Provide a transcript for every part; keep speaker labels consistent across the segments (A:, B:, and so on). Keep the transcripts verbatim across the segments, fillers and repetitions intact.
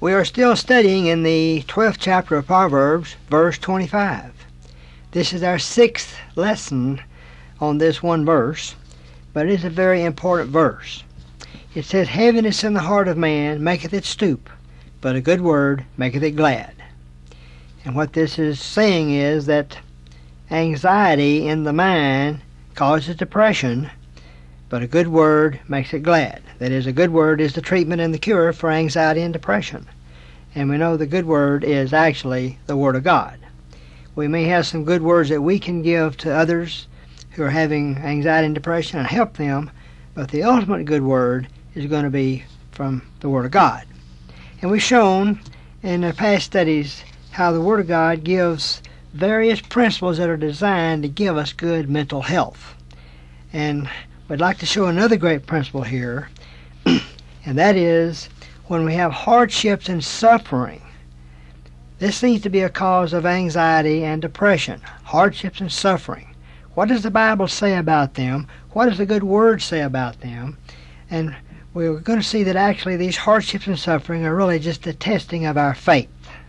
A: We are still studying in the twelfth chapter of Proverbs, verse twenty-five. This is our sixth lesson on this one verse, but it is a very important verse. It says, "Heaviness in the heart of man maketh it stoop, but a good word maketh it glad." And what this is saying is that anxiety in the mind causes depression, but a good word makes it glad. That is, a good word is the treatment and the cure for anxiety and depression. And we know the good word is actually the Word of God. We may have some good words that we can give to others who are having anxiety and depression and help them, but the ultimate good word is going to be from the Word of God. And we've shown in the past studies how the Word of God gives various principles that are designed to give us good mental health. And we'd like to show another great principle here, and that is when we have hardships and suffering. This seems to be a cause of anxiety and depression. Hardships and suffering. What does the Bible say about them? What does the good word say about them? And we're going to see that actually these hardships and suffering are really just the testing of our faith.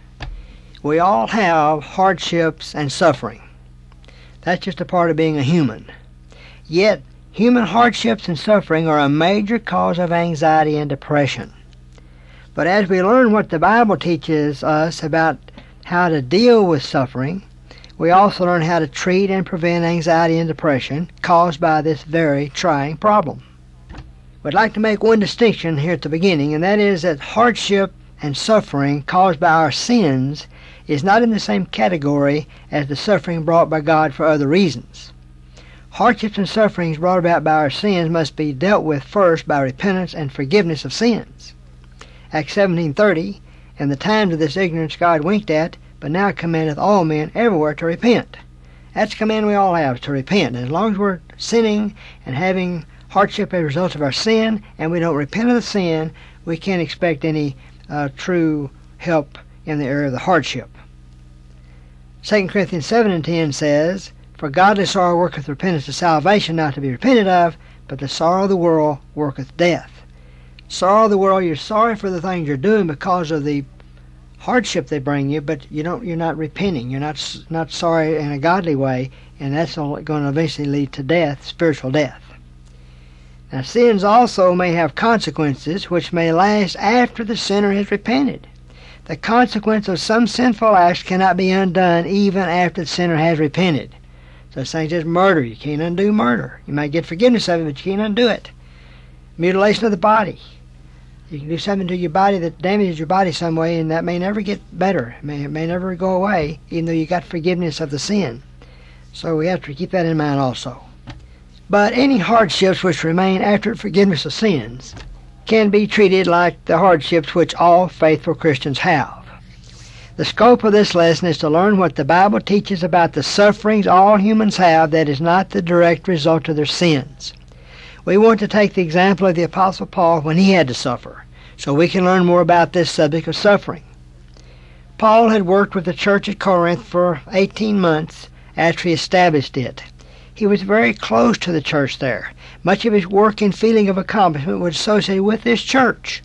A: We all have hardships and suffering. That's just a part of being a human. Yet, human hardships and suffering are a major cause of anxiety and depression. But as we learn what the Bible teaches us about how to deal with suffering, we also learn how to treat and prevent anxiety and depression caused by this very trying problem. We'd like to make one distinction here at the beginning, and that is that hardship and suffering caused by our sins is not in the same category as the suffering brought by God for other reasons. Hardships and sufferings brought about by our sins must be dealt with first by repentance and forgiveness of sins. Acts seventeen thirty, "And the times of this ignorance God winked at, but now commandeth all men everywhere to repent." That's a command we all have, to repent. And as long as we're sinning and having hardship as a result of our sin, and we don't repent of the sin, we can't expect any uh, true help in the area of the hardship. Second Corinthians seven and ten says, "For godly sorrow worketh repentance to salvation, not to be repented of, but the sorrow of the world worketh death." Sorrow of the world, you're sorry for the things you're doing because of the hardship they bring you, but you don't, you're not repenting. You're not not sorry in a godly way, and that's all going to eventually lead to death, spiritual death. Now, sins also may have consequences which may last after the sinner has repented. The consequence of some sinful acts cannot be undone even after the sinner has repented. So things as murder, you can't undo murder. You might get forgiveness of it, but you can't undo it. Mutilation of the body. You can do something to your body that damages your body some way, and that may never get better. It may, it may never go away, even though you got forgiveness of the sin. So we have to keep that in mind also. But any hardships which remain after forgiveness of sins can be treated like the hardships which all faithful Christians have. The scope of this lesson is to learn what the Bible teaches about the sufferings all humans have that is not the direct result of their sins. We want to take the example of the Apostle Paul when he had to suffer, so we can learn more about this subject of suffering. Paul had worked with the church at Corinth for eighteen months after he established it. He was very close to the church there. Much of his work and feeling of accomplishment was associated with this church.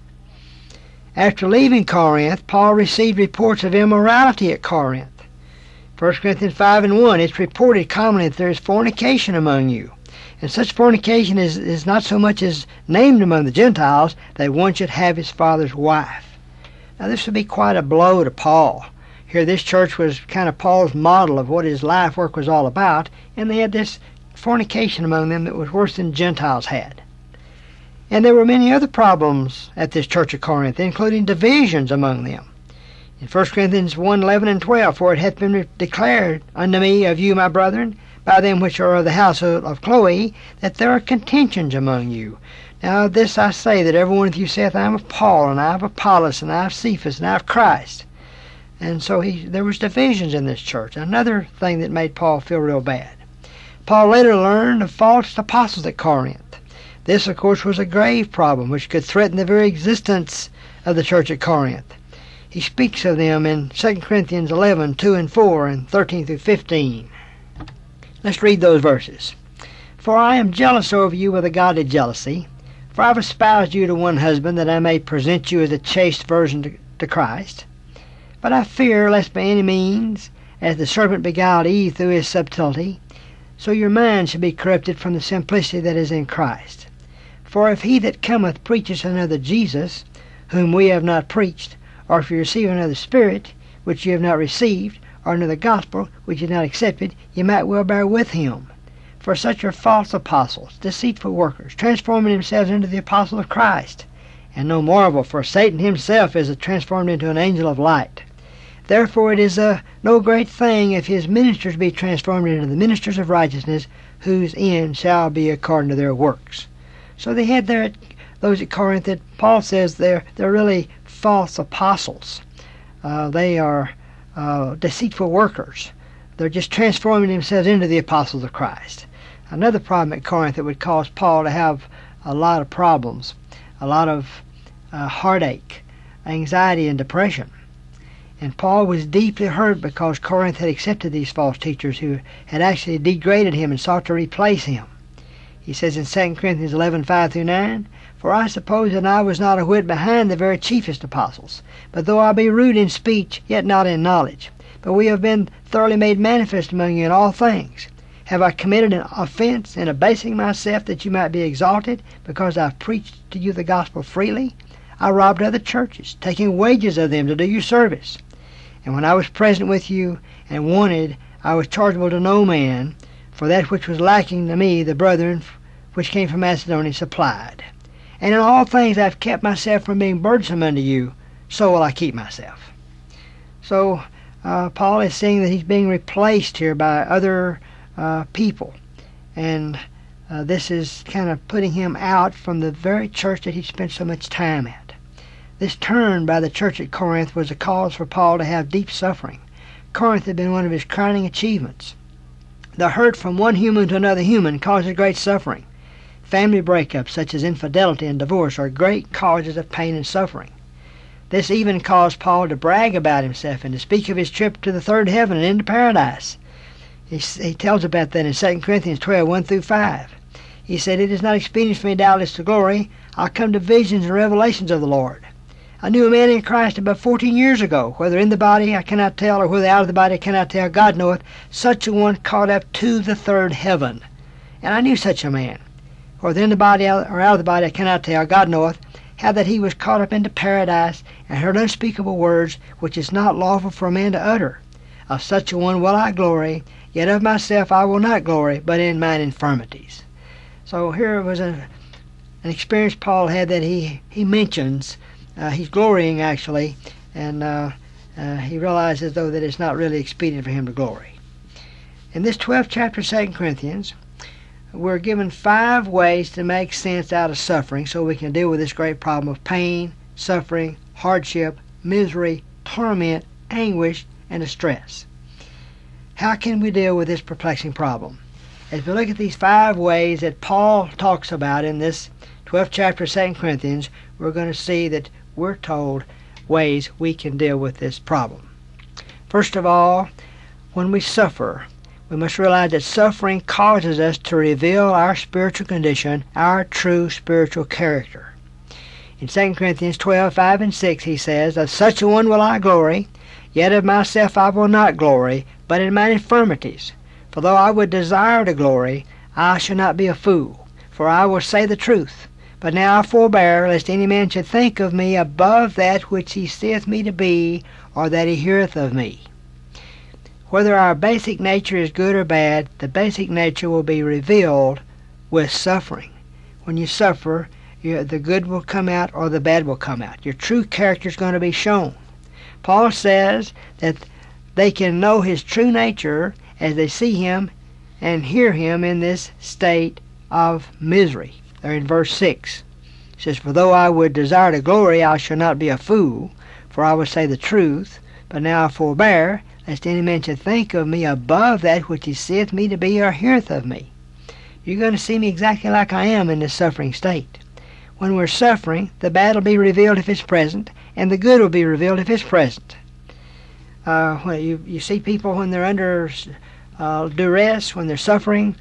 A: After leaving Corinth, Paul received reports of immorality at Corinth. First Corinthians five and one, it's reported commonly that there is fornication among you. And such fornication is, is not so much as named among the Gentiles that one should have his father's wife. Now this would be quite a blow to Paul. Here this church was kind of Paul's model of what his life work was all about, and they had this fornication among them that was worse than Gentiles had. And there were many other problems at this church of Corinth, including divisions among them. In First Corinthians one, eleven and twelve, "For it hath been declared unto me of you, my brethren, by them which are of the household of Chloe, that there are contentions among you. Now this I say, that every one of you saith, I am of Paul, and I of Apollos, and I of Cephas, and I of Christ." And so he, there was divisions in this church. Another thing that made Paul feel real bad. Paul later learned of false apostles at Corinth. This, of course, was a grave problem which could threaten the very existence of the church at Corinth. He speaks of them in Second Corinthians eleven, two and four, and thirteen through fifteen. Let's read those verses. "For I am jealous over you with a godly jealousy, for I have espoused you to one husband, that I may present you as a chaste virgin to, to Christ. But I fear lest by any means, as the serpent beguiled Eve through his subtlety, so your mind should be corrupted from the simplicity that is in Christ. For if he that cometh preacheth another Jesus, whom we have not preached, or if you receive another Spirit, which you have not received, or another gospel, which you have not accepted, ye might well bear with him. For such are false apostles, deceitful workers, transforming themselves into the apostles of Christ. And no marvel, for Satan himself is transformed into an angel of light. Therefore it is a no great thing if his ministers be transformed into the ministers of righteousness, whose end shall be according to their works. So they had there those at Corinth that Paul says they're they're really false apostles. Uh, they are uh, deceitful workers. They're just transforming themselves into the apostles of Christ. Another problem at Corinth that would cause Paul to have a lot of problems, a lot of uh, heartache, anxiety, and depression. And Paul was deeply hurt because Corinth had accepted these false teachers who had actually degraded him and sought to replace him. He says in Second Corinthians eleven, five through nine, For I suppose that I was not a whit behind the very chiefest apostles, but though I be rude in speech, yet not in knowledge. But we have been thoroughly made manifest among you in all things. Have I committed an offense in abasing myself that you might be exalted, because I have preached to you the gospel freely? I robbed other churches, taking wages of them to do you service. And when I was present with you and wanted, I was chargeable to no man, for that which was lacking to me the brethren which came from Macedonia supplied. And in all things I have kept myself from being burdensome unto you, so will I keep myself. So uh, Paul is saying that he's being replaced here by other uh, people. And uh, this is kind of putting him out from the very church that he spent so much time at. This turn by the church at Corinth was a cause for Paul to have deep suffering. Corinth had been one of his crowning achievements. The hurt from one human to another human causes great suffering. Family breakups such as infidelity and divorce are great causes of pain and suffering. This even caused Paul to brag about himself and to speak of his trip to the third heaven and into paradise. He, he tells about that in Second Corinthians twelve, one through five. He said, It is not expedient for me doubtless to glory. I'll come to visions and revelations of the Lord. I knew a man in Christ about fourteen years ago, whether in the body I cannot tell, or whether out of the body I cannot tell, God knoweth, such a one caught up to the third heaven. And I knew such a man, whether in the body or out of the body I cannot tell, God knoweth, how that he was caught up into paradise, and heard unspeakable words, which is not lawful for a man to utter. Of such a one will I glory, yet of myself I will not glory, but in mine infirmities. So here was a, an experience Paul had that he, he mentions. Uh, he's glorying, actually, and uh, uh, he realizes, though, that it's not really expedient for him to glory. In this twelfth chapter of Second Corinthians, we're given five ways to make sense out of suffering so we can deal with this great problem of pain, suffering, hardship, misery, torment, anguish, and distress. How can we deal with this perplexing problem? As we look at these five ways that Paul talks about in this twelfth chapter of Second Corinthians, we're going to see that we're told ways we can deal with this problem. First of all, when we suffer, we must realize that suffering causes us to reveal our spiritual condition, our true spiritual character. In Second Corinthians twelve, five and six, he says, Of such a one will I glory, yet of myself I will not glory, but in mine infirmities. For though I would desire to glory, I shall not be a fool, for I will say the truth. But now I forbear, lest any man should think of me above that which he seeth me to be, or that he heareth of me. Whether our basic nature is good or bad, the basic nature will be revealed with suffering. When you suffer, you, the good will come out or the bad will come out. Your true character is going to be shown. Paul says that they can know his true nature as they see him and hear him in this state of misery. There in verse six. It says, For though I would desire to glory, I shall not be a fool, for I will say the truth. But now I forbear, lest any man should think of me above that which he seeth me to be or heareth of me. You're going to see me exactly like I am in this suffering state. When we're suffering, the bad will be revealed if it's present, and the good will be revealed if it's present. Uh, when you, you see people when they're under uh, duress, when they're suffering,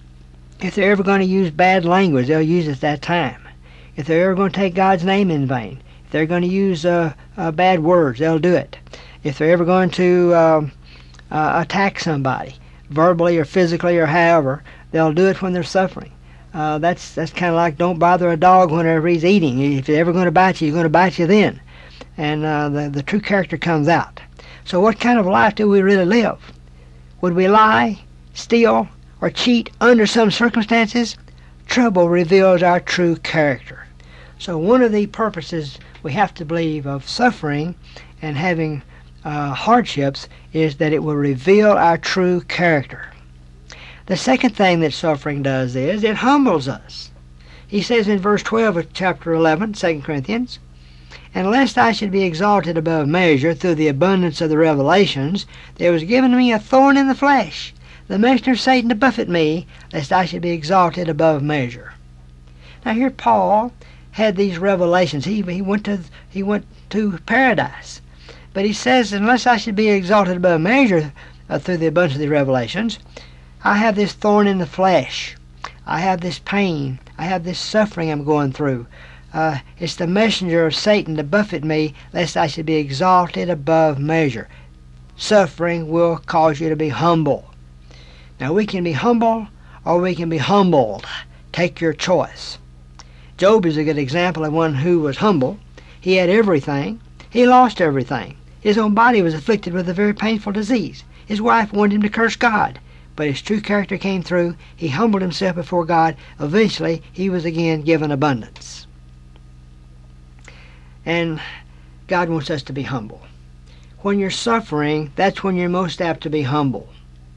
A: if they're ever going to use bad language, they'll use it at that time. If they're ever going to take God's name in vain, If they're going to use uh, uh, bad words, they'll do it. If they're ever going to um, uh, attack somebody, verbally or physically or however, they'll do it when they're suffering. Uh, that's that's kind of like don't bother a dog whenever he's eating. If they're ever going to bite you, he's going to bite you then. And uh, the, the true character comes out. So what kind of life do we really live? Would we lie, steal, or cheat under some circumstances? Trouble reveals our true character. So one of the purposes we have to believe of suffering and having uh, hardships is that it will reveal our true character. The second thing that suffering does is it humbles us. He says in verse twelve of chapter eleven, Second Corinthians, "And lest I should be exalted above measure through the abundance of the revelations, there was given me a thorn in the flesh, the messenger of Satan to buffet me, lest I should be exalted above measure." Now here Paul had these revelations. He, he went to he went to paradise. But he says, unless I should be exalted above measure uh, through the abundance of the revelations, I have this thorn in the flesh. I have this pain. I have this suffering I'm going through. Uh, it's the messenger of Satan to buffet me, lest I should be exalted above measure. Suffering will cause you to be humble. Now we can be humble or we can be humbled. Take your choice. Job is a good example of one who was humble. He had everything. He lost everything. His own body was afflicted with a very painful disease. His wife wanted him to curse God, but his true character came through. He humbled himself before God. Eventually, he was again given abundance. And God wants us to be humble. When you're suffering, that's when you're most apt to be humble.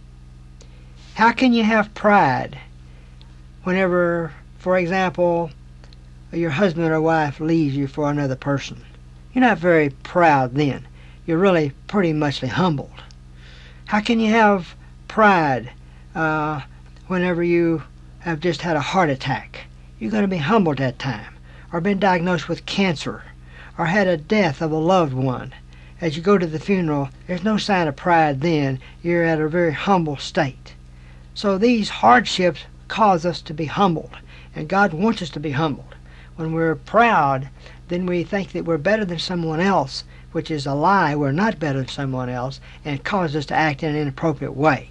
A: How can you have pride whenever, for example, your husband or wife leaves you for another person? You're not very proud then. You're really pretty muchly humbled. How can you have pride uh, whenever you have just had a heart attack? You're going to be humbled at that time, or been diagnosed with cancer, or had a death of a loved one. As you go to the funeral, there's no sign of pride then. You're at a very humble state. So these hardships cause us to be humbled, and God wants us to be humbled. When we're proud, then we think that we're better than someone else, which is a lie. We're not better than someone else, and it causes us to act in an inappropriate way.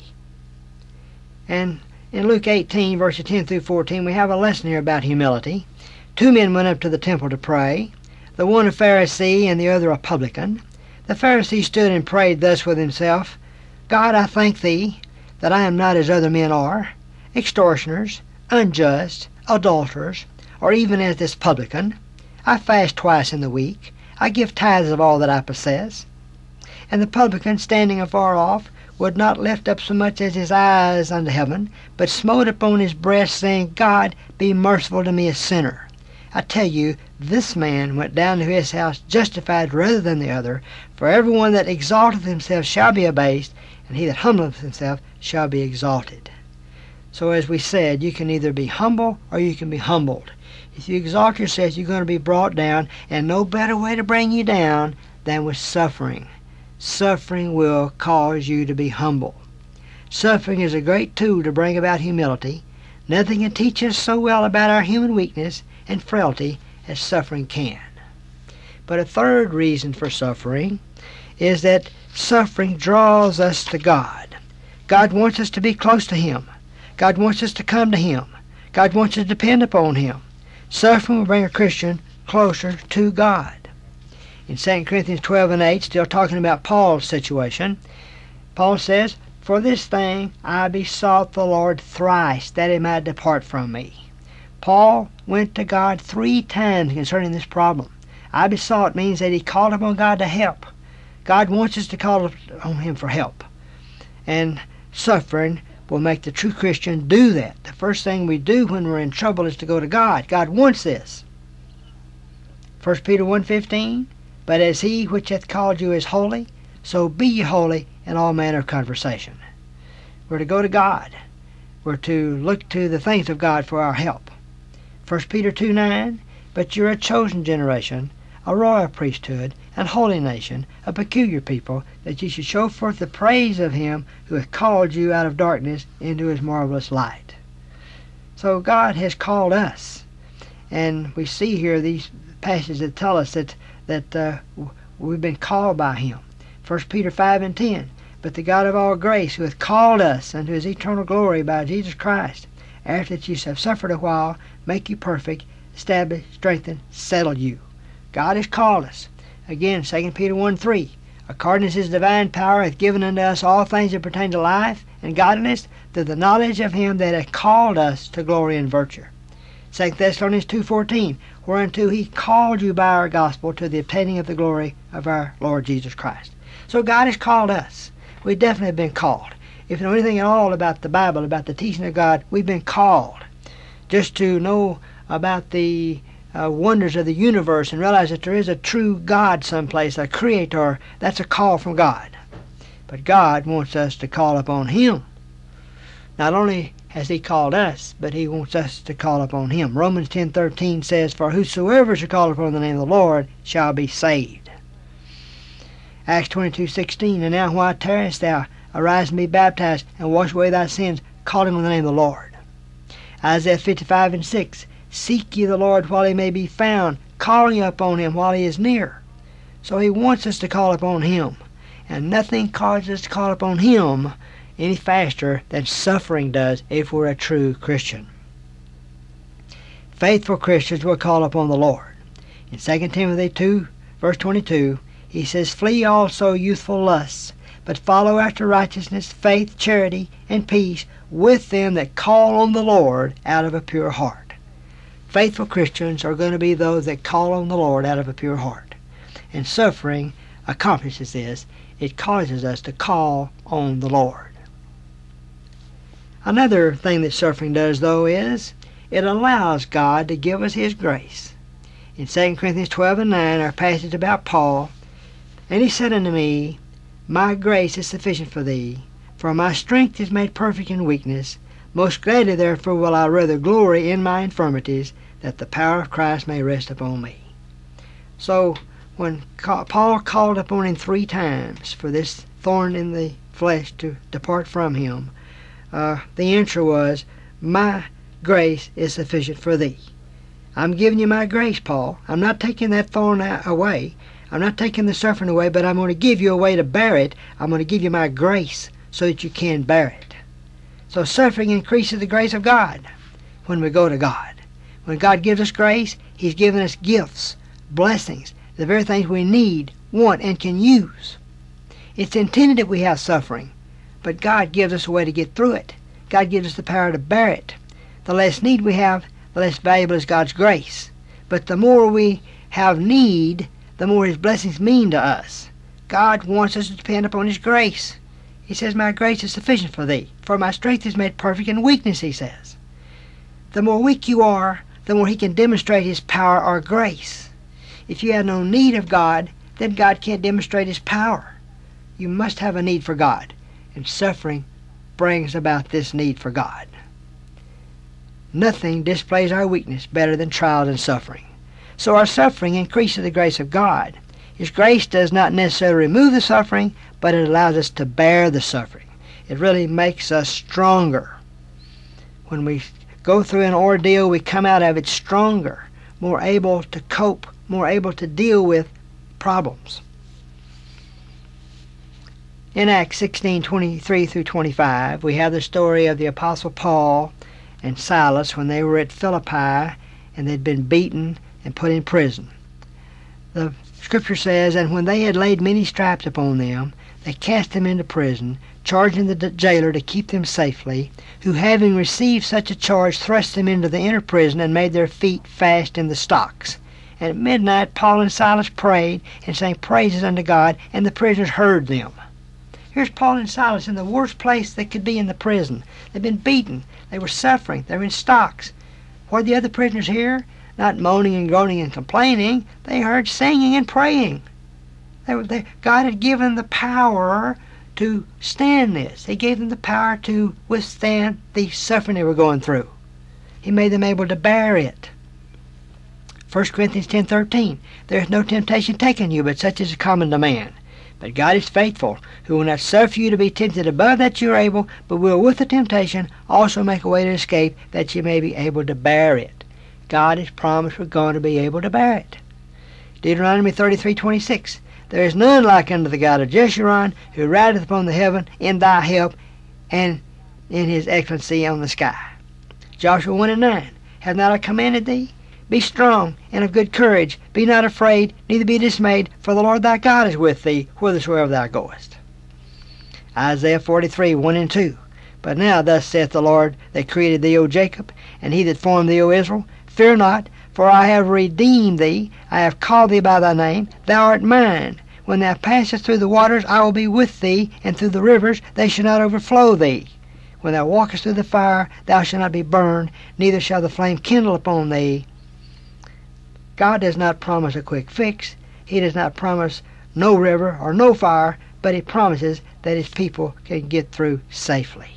A: And in Luke eighteen, verses ten through fourteen, we have a lesson here about humility. Two men went up to the temple to pray, the one a Pharisee and the other a publican. The Pharisee stood and prayed thus with himself, God, I thank thee that I am not as other men are, extortioners, unjust, adulterers, or even as this publican. I fast twice in the week. I give tithes of all that I possess. And the publican, standing afar off, would not lift up so much as his eyes unto heaven, but smote upon his breast, saying, God, be merciful to me a sinner. I tell you, this man went down to his house justified rather than the other. For everyone that exalteth himself shall be abased, and he that humbleth himself shall be exalted. So as we said, you can either be humble or you can be humbled. If you exalt yourself, you're going to be brought down, and no better way to bring you down than with suffering. Suffering will cause you to be humble. Suffering is a great tool to bring about humility. Nothing can teach us so well about our human weakness and frailty as suffering can. But a third reason for suffering is that suffering draws us to God. God wants us to be close to Him. God wants us to come to Him. God wants us to depend upon Him. Suffering will bring a Christian closer to God. In Second Corinthians twelve and eight, still talking about Paul's situation, Paul says, For this thing I besought the Lord thrice, that it might depart from me. Paul went to God three times concerning this problem. I besought means that he called upon God to help. God wants us to call on Him for help. And suffering will make the true Christian do that. The first thing we do when we're in trouble is to go to God. God wants this. First Peter one fifteen, But as He which hath called you is holy, so be ye holy in all manner of conversation. We're to go to God. We're to look to the things of God for our help. First Peter two nine, But you're a chosen generation, a royal priesthood, and holy nation, a peculiar people, that ye should show forth the praise of Him who hath called you out of darkness into His marvelous light. So God has called us. And we see here these passages that tell us that that uh, we've been called by him. First Peter five and ten. But the God of all grace, who hath called us unto his eternal glory by Jesus Christ, after that ye have suffered a while, make you perfect, establish, strengthen, settle you. God has called us. Again, Second Peter one three. According as his divine power hath given unto us all things that pertain to life and godliness, through the knowledge of him that hath called us to glory and virtue. Second Thessalonians two fourteen. Whereunto he called you by our gospel to the obtaining of the glory of our Lord Jesus Christ. So God has called us. We definitely have been called. If you know anything at all about the Bible, about the teaching of God, we've been called. Just to know about the uh, wonders of the universe and realize that there is a true God someplace, a creator, that's a call from God. But God wants us to call upon him. Not only has he called us, but he wants us to call upon him. Romans ten thirteen says, For whosoever shall call upon the name of the Lord shall be saved. Acts twenty-two sixteen. And now why tarriest thou? Arise and be baptized, and wash away thy sins, calling on the name of the Lord. Isaiah fifty-five and six. Seek ye the Lord while he may be found, calling upon him while he is near. So he wants us to call upon him. And nothing causes us to call upon him any faster than suffering does if we're a true Christian. Faithful Christians will call upon the Lord. In Second Timothy two, verse twenty-two, he says, Flee also youthful lusts, but follow after righteousness, faith, charity, and peace with them that call on the Lord out of a pure heart. Faithful Christians are going to be those that call on the Lord out of a pure heart. And suffering accomplishes this. It causes us to call on the Lord. Another thing that suffering does, though, is it allows God to give us his grace. In Second Corinthians twelve and nine, our passage about Paul, And he said unto me, My grace is sufficient for thee, for my strength is made perfect in weakness. Most gladly therefore will I rather glory in my infirmities, that the power of Christ may rest upon me. So, when Paul called upon him three times for this thorn in the flesh to depart from him, uh, the answer was, My grace is sufficient for thee. I'm giving you my grace, Paul. I'm not taking that thorn away. I'm not taking the suffering away, but I'm going to give you a way to bear it. I'm going to give you my grace so that you can bear it. So suffering increases the grace of God when we go to God. When God gives us grace, he's given us gifts, blessings, the very things we need, want, and can use. It's intended that we have suffering, but God gives us a way to get through it. God gives us the power to bear it. The less need we have, the less valuable is God's grace. But the more we have need, the more his blessings mean to us. God wants us to depend upon his grace. He says, My grace is sufficient for thee, for my strength is made perfect in weakness, he says. The more weak you are, the more he can demonstrate his power or grace. If you have no need of God, then God can't demonstrate his power. You must have a need for God, and suffering brings about this need for God. Nothing displays our weakness better than trials and suffering. So our suffering increases the grace of God. His grace does not necessarily remove the suffering, but it allows us to bear the suffering. It really makes us stronger. When we go through an ordeal, we come out of it stronger, more able to cope, more able to deal with problems. In Acts sixteen twenty-three through twenty-five, we have the story of the Apostle Paul and Silas when they were at Philippi and they'd been beaten and put in prison. The Scripture says, And when they had laid many stripes upon them, they cast them into prison, charging the jailer to keep them safely, who having received such a charge thrust them into the inner prison and made their feet fast in the stocks. And at midnight Paul and Silas prayed and sang praises unto God, and the prisoners heard them. Here's Paul and Silas in the worst place they could be in the prison. They've been beaten. They were suffering. They were in stocks. What did the other prisoners hear? Not moaning and groaning and complaining. They heard singing and praying. They were, they, God had given them the power to stand this. He gave them the power to withstand the suffering they were going through. He made them able to bear it. First Corinthians ten thirteen. There is no temptation taken you, but such is common to man. But God is faithful, who will not suffer you to be tempted above that you are able, but will with the temptation also make a way to escape, that you may be able to bear it. God has promised we're going to be able to bear it. Deuteronomy thirty-three twenty-six. There is none like unto the God of Jeshurun, who rideth upon the heaven in thy help, and in his excellency on the sky. Joshua one and nine. Have not I commanded thee? Be strong and of good courage. Be not afraid, neither be dismayed, for the Lord thy God is with thee, whithersoever thou goest. Isaiah forty-three one and two. But now thus saith the Lord that created thee, O Jacob, and he that formed thee, O Israel, fear not, for I have redeemed thee, I have called thee by thy name, thou art mine. When thou passest through the waters, I will be with thee, and through the rivers, they shall not overflow thee. When thou walkest through the fire, thou shalt not be burned, neither shall the flame kindle upon thee. God does not promise a quick fix. He does not promise no river or no fire, but he promises that his people can get through safely.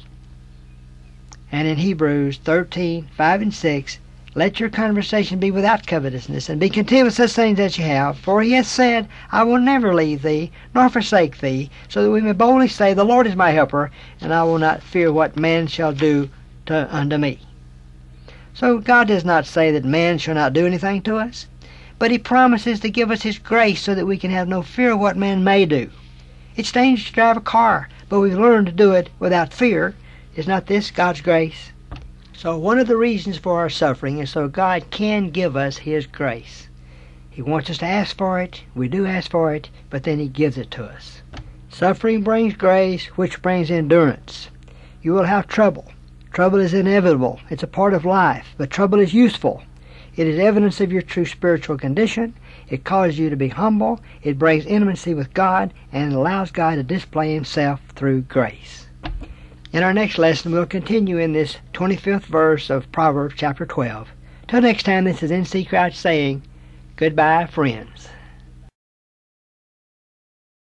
A: And in Hebrews thirteen five and six, let your conversation be without covetousness, and be content with such things as you have. For he hath said, I will never leave thee, nor forsake thee, so that we may boldly say, the Lord is my helper, and I will not fear what man shall do to, unto me. So God does not say that man shall not do anything to us, but he promises to give us his grace so that we can have no fear of what man may do. It's dangerous to drive a car, but we've learned to do it without fear. Is not this God's grace? So one of the reasons for our suffering is so God can give us his grace. He wants us to ask for it. We do ask for it, but then he gives it to us. Suffering brings grace, which brings endurance. You will have trouble. Trouble is inevitable. It's a part of life, but trouble is useful. It is evidence of your true spiritual condition. It causes you to be humble. It brings intimacy with God, and it allows God to display himself through grace. In our next lesson, we'll continue in this twenty-fifth verse of Proverbs chapter twelve. Till next time, this is N C Crouch saying, goodbye, friends.